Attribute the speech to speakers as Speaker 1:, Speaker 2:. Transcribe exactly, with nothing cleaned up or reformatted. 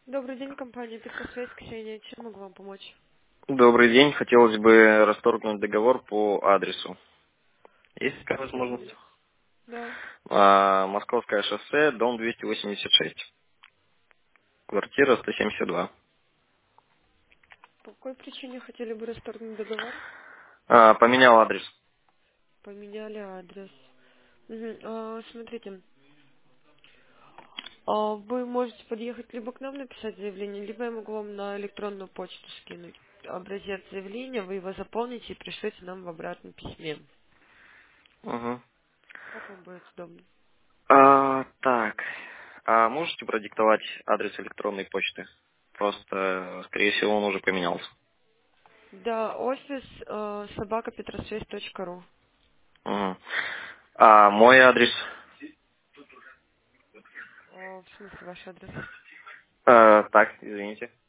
Speaker 1: Добрый день, компания Петросвязь, Ксения. Чем могу вам помочь?
Speaker 2: Добрый день. Хотелось бы расторгнуть договор по адресу. Есть такая возможность?
Speaker 1: Мгм. Да.
Speaker 2: А, Московское шоссе, дом двести восемьдесят шесть. Квартира сто семьдесят два.
Speaker 1: По какой причине хотели бы расторгнуть договор?
Speaker 2: А, поменял адрес.
Speaker 1: Поменяли адрес. Мгм. А, смотрите, а, вы можете подъехать либо к нам написать заявление, либо я могу вам на электронную почту скинуть образец заявления, вы его заполните и пришлете нам в обратном письме.
Speaker 2: Угу.
Speaker 1: Как вам будет удобно?
Speaker 2: А, так. А можете продиктовать адрес электронной почты? Просто, скорее всего, он уже поменялся.
Speaker 1: Да, офис э, собака петросвязь точка ру.
Speaker 2: Угу. А мой адрес?
Speaker 1: Э, В смысле ваш адрес?
Speaker 2: А, так, извините.